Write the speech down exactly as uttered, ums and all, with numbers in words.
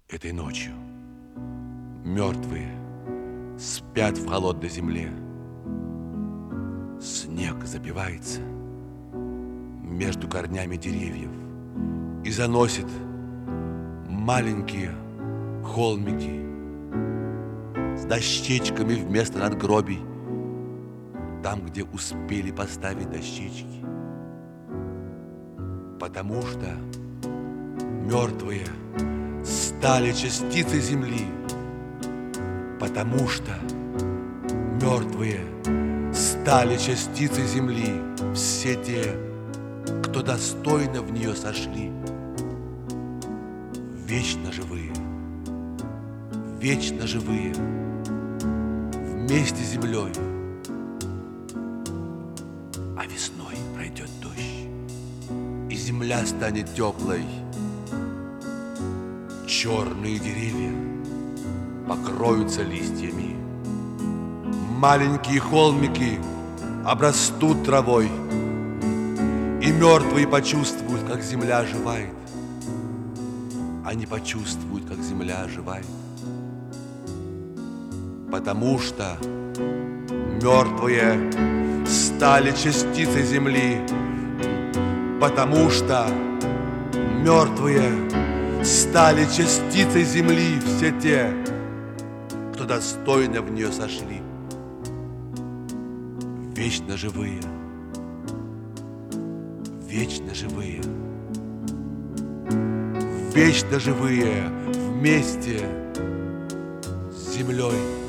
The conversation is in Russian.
Этой ночью мертвые спят в холодной земле. Снег забивается между корнями деревьев и заносит маленькие холмики с дощечками вместо надгробий, там, где успели поставить дощечки. Потому что мертвые стали частицей земли, потому что мертвые стали частицей земли, все те, кто достойно в нее сошли, вечно живые, вечно живые, вместе с землей. А весной пройдет дождь, и земля станет теплой. Черные деревья покроются листьями, маленькие холмики обрастут травой, и мертвые почувствуют, как земля оживает. Они почувствуют, как земля оживает, потому что мертвые стали частицей земли, потому что мертвые стали частицей земли, все те, кто достойно в нее сошли, вечно живые, вечно живые, вечно живые вместе с землей.